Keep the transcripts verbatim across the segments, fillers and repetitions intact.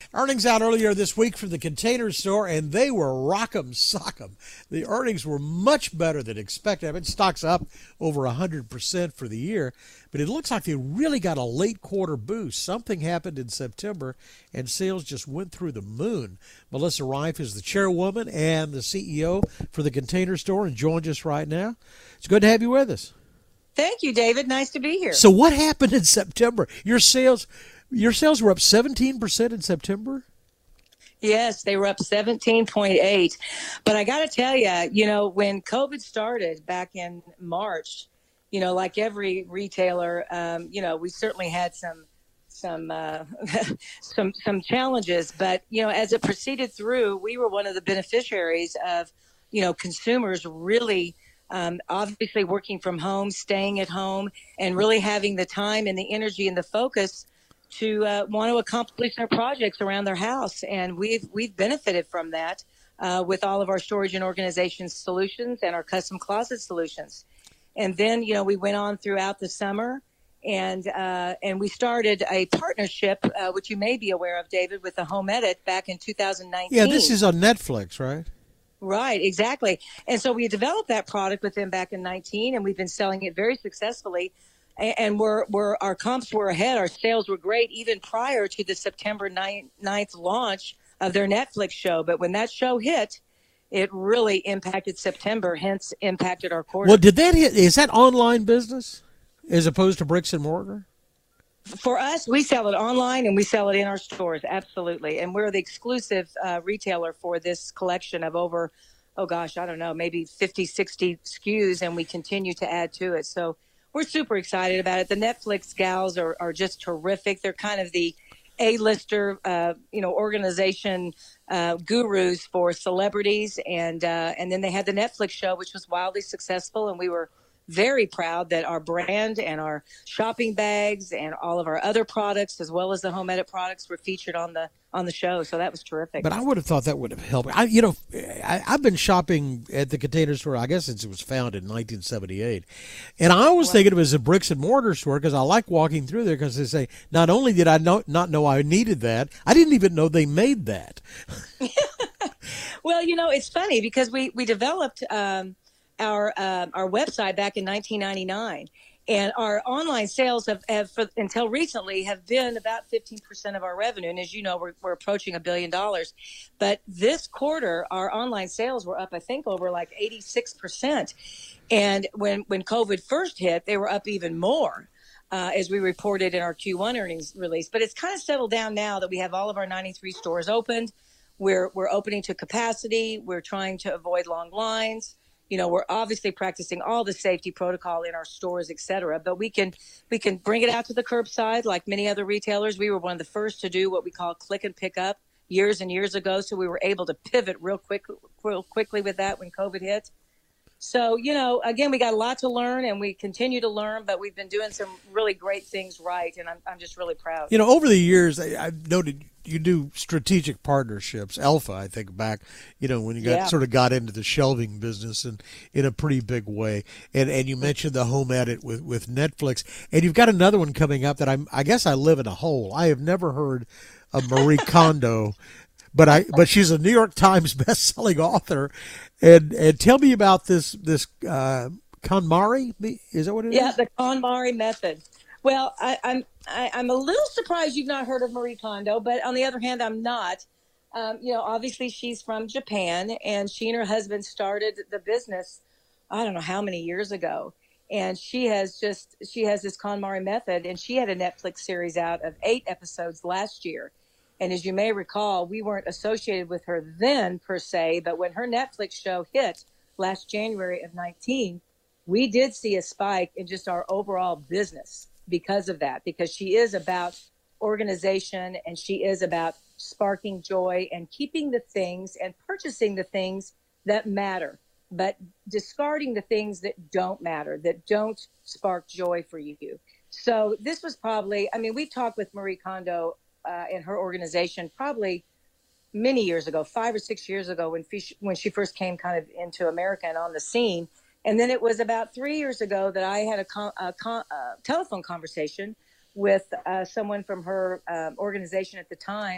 Earnings out earlier this week from the Container Store, and they were rock'em sock'em. The earnings were much better than expected. I mean, stock's up over one hundred percent for the year, but it looks like they really got a late quarter boost. Something happened in September, and sales just went through the moon. Melissa Reif is the chairwoman and the C E O for the Container Store and joins us right now. It's good to have you with us. Thank you, David. Nice to be here. So what happened in September? Your sales... Your sales were up seventeen percent in September? Yes, they were up seventeen point eight. But I got to tell you, you know, when COVID started back in March, you know, like every retailer, um, you know, we certainly had some some uh, some some challenges. But, you know, as it proceeded through, we were one of the beneficiaries of, you know, consumers really um, obviously working from home, staying at home, and really having the time and the energy and the focus to uh, want to accomplish their projects around their house. And we've we've benefited from that uh, with all of our storage and organization solutions and our custom closet solutions. And then, you know, we went on throughout the summer and uh, and we started a partnership, uh, which you may be aware of, David, with the Home Edit back in two thousand nineteen. Yeah, this is on Netflix, right? Right, exactly. And so we developed that product with them back in nineteen, and we've been selling it very successfully. And we're, we're, our comps were ahead. Our sales were great even prior to the September ninth launch of their Netflix show. But when that show hit, it really impacted September, hence impacted our quarter. Well, did that hit? Is that online business as opposed to bricks and mortar? For us, we sell it online and we sell it in our stores. Absolutely. And we're the exclusive uh, retailer for this collection of over, oh gosh, I don't know, maybe fifty, sixty S K Us. And we continue to add to it. So we're super excited about it. The Netflix gals are, are just terrific. They're kind of the A-lister, uh, you know, organization uh, gurus for celebrities. And uh, and then they had the Netflix show, which was wildly successful. And we were very proud that our brand and our shopping bags and all of our other products, as well as the Home Edit products, were featured on the on the show. So that was terrific. But I would have thought that would have helped. I, you know, I, I've been shopping at the Container Store, I guess, since it was founded in nineteen seventy-eight. And I always think it was a bricks and mortar store because I like walking through there because they say, not only did I know, not know I needed that, I didn't even know they made that. Well, you know, it's funny because we, we developed um, our uh, our website back in nineteen ninety-nine. And our online sales have, have for, until recently, have been about fifteen percent of our revenue. And as you know, we're, we're approaching a billion dollars. But this quarter, our online sales were up, I think, over like eighty-six percent. And when, when COVID first hit, they were up even more, uh, as we reported in our Q one earnings release. But it's kind of settled down now that we have all of our ninety-three stores opened. We're, we're opening to capacity. We're trying to avoid long lines. You know, we're obviously practicing all the safety protocol in our stores, et cetera, but we can we can bring it out to the curbside like many other retailers. We were one of the first to do what we call click and pick up years and years ago. So we were able to pivot real quick, real quickly with that when COVID hit. So, you know, again, we got a lot to learn and we continue to learn, but we've been doing some really great things right. And I'm, I'm just really proud. You know, over the years, I, I've noted you do strategic partnerships. Alpha, I think, back, you know, when you got Yeah. sort of got into the shelving business and in a pretty big way. And and you mentioned the Home Edit with, with Netflix. And you've got another one coming up that I'm, I guess I live in a hole. I have never heard of Marie Kondo. But I, but she's a New York Times best-selling author, and and tell me about this this uh, KonMari. Is that what it Yeah, is? the KonMari method. Well, I, I'm I, I'm a little surprised you've not heard of Marie Kondo, but on the other hand, I'm not. Um, you know, obviously she's from Japan, and she and her husband started the business, I don't know how many years ago. And she has just she has this KonMari method, and she had a Netflix series out of eight episodes last year. And as you may recall, we weren't associated with her then per se, but when her Netflix show hit last January of nineteen, we did see a spike in just our overall business because of that, because she is about organization and she is about sparking joy and keeping the things and purchasing the things that matter, but discarding the things that don't matter, that don't spark joy for you. So this was probably, I mean, we've talked with Marie Kondo Uh, in her organization probably many years ago, five or six years ago when she, when she first came kind of into America and on the scene. And then it was about three years ago that I had a, con, a, con, a telephone conversation with uh, someone from her um, organization at the time.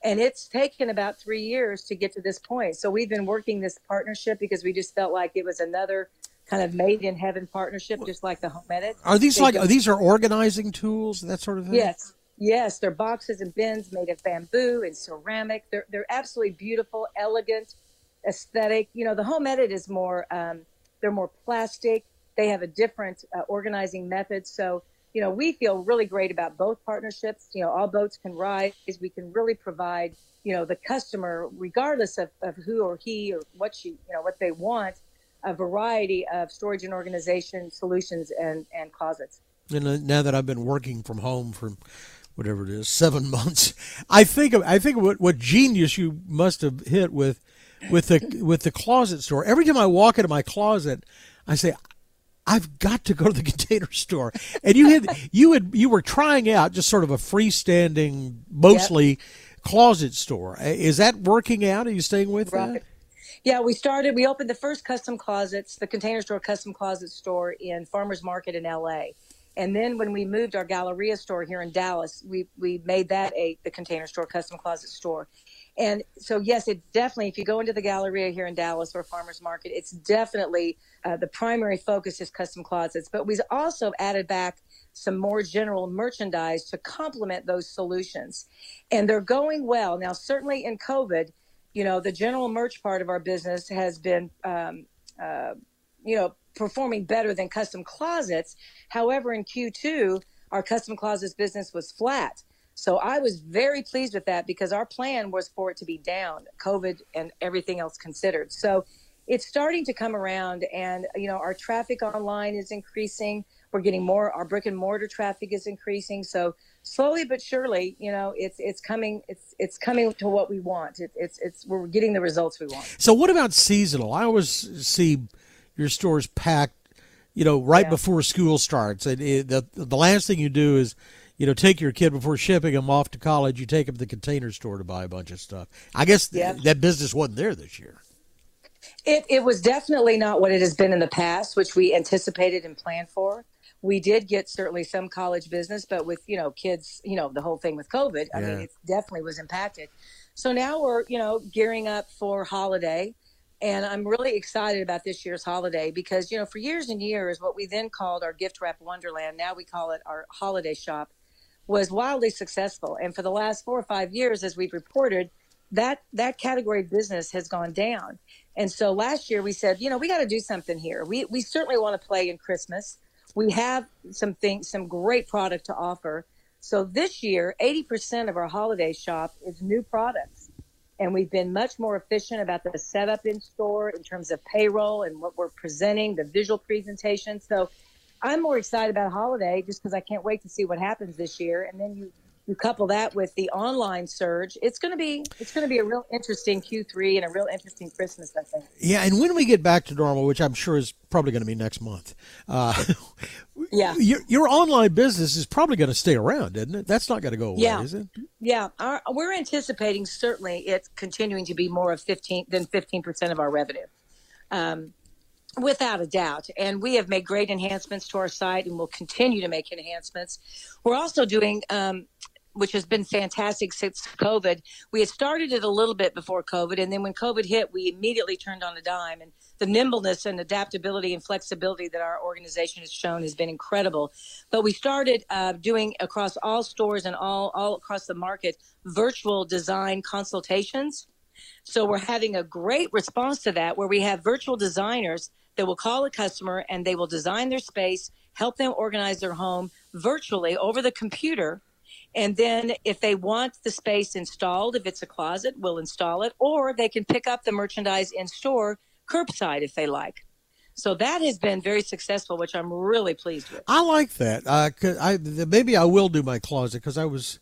And it's taken about three years to get to this point. So we've been working this partnership because we just felt like it was another kind of made in heaven partnership, just like the Home Edit. Are these They like, go- are these are organizing tools, that sort of thing? Yes, yes, they're boxes and bins made of bamboo and ceramic. They're they're absolutely beautiful, elegant, aesthetic. You know, the Home Edit is more um, they're more plastic. They have a different uh, organizing method. So, you know, we feel really great about both partnerships. You know, all boats can rise. We can really provide, you know, the customer, regardless of, of who or he or what she, you know, what they want, a variety of storage and organization solutions and, and closets. And uh, now that I've been working from home for whatever it is, seven months, I think of, I think of what, what genius you must have hit with with the with the closet store. Every time I walk into my closet, I say, I've got to go to the Container Store. And you had you had you were trying out just sort of a freestanding, mostly yep. closet store. Is that working out? Are you staying with right. that? Yeah, we started, we opened the first custom closets, the Container Store custom closet store in Farmers Market in L A. And then when we moved our Galleria store here in Dallas, we, we made that a the Container Store custom closet store. And so, yes, it definitely, if you go into the Galleria here in Dallas or Farmers Market, it's definitely uh, the primary focus is custom closets. But we've also added back some more general merchandise to complement those solutions. And they're going well. Now, certainly in COVID, you know, the general merch part of our business has been, um, uh, you know, performing better than custom closets. However, in Q two, our custom closets business was flat. So I was very pleased with that because our plan was for it to be down, COVID and everything else considered. So it's starting to come around and, you know, our traffic online is increasing. We're getting more, our brick and mortar traffic is increasing. So slowly but surely, you know, it's it's coming it's it's coming to what we want. It, it's it's we're getting the results we want. So what about seasonal? I always see your stores packed, you know, right Yeah. before school starts. And it, the the last thing you do is, you know, take your kid before shipping them off to college. You take them to the Container Store to buy a bunch of stuff. I guess th- Yeah. that business wasn't there this year. It it was definitely not what it has been in the past, which we anticipated and planned for. We did get certainly some college business, but with, you know, kids, you know, the whole thing with COVID, I Yeah. mean, it definitely was impacted. So now we're, you know, gearing up for holiday. And I'm really excited about this year's holiday because, you know, for years and years, what we then called our gift wrap wonderland, now we call it our holiday shop, was wildly successful. And for the last four or five years, as we've reported, that that category of business has gone down. And so last year we said, you know, we got to do something here. We we certainly want to play in Christmas. We have some things, some great product to offer. So this year, eighty percent of our holiday shop is new products. And we've been much more efficient about the setup in store in terms of payroll and what we're presenting, the visual presentation. So I'm more excited about holiday just because I can't wait to see what happens this year. And then you, you couple that with the online surge. It's going to be it's going to be a real interesting Q three and a real interesting Christmas, I think. Yeah, and when we get back to normal, which I'm sure is probably going to be next month, uh, Yeah. your, your online business is probably going to stay around, isn't it? That's not going to go away, Yeah. is it? Yeah, our, we're anticipating certainly it's continuing to be more of fifteen than fifteen percent of our revenue, um, without a doubt. And we have made great enhancements to our site, and we'll continue to make enhancements. We're also doing, um, which has been fantastic since COVID. We had started it a little bit before COVID, and then when COVID hit, we immediately turned on a dime. And the nimbleness and adaptability and flexibility that our organization has shown has been incredible. But we started uh, doing across all stores and all, all across the market virtual design consultations. So we're having a great response to that, where we have virtual designers that will call a customer and they will design their space, help them organize their home virtually over the computer. And then if they want the space installed, if it's a closet, we'll install it, or they can pick up the merchandise in store curbside if they like. So that has been very successful, which I'm really pleased with. I like that. Uh, 'cause I maybe I will do my closet because I was.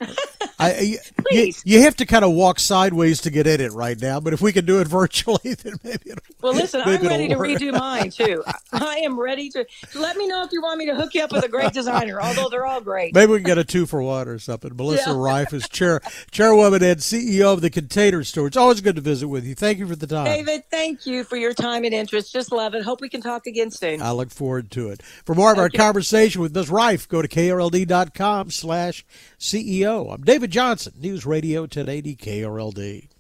I, you, Please. you have to kind of walk sideways to get in it right now, but if we can do it virtually, then maybe it'll Well, listen, I'm Maybe ready to it'll work. redo mine too. I am ready to. Let me know if you want me to hook you up with a great designer. Although they're all great. Maybe we can get a two for one or something. Melissa Yeah. Reif is chair, chairwoman and C E O of the Container Store. It's always good to visit with you. Thank you for the time. David, thank you for your time and interest. Just love it. Hope we can talk again soon. I look forward to it. For more of our Okay. conversation with Miz Reif, go to K R L D dot com slash C E O. I'm David Johnson, News Radio ten eighty K R L D.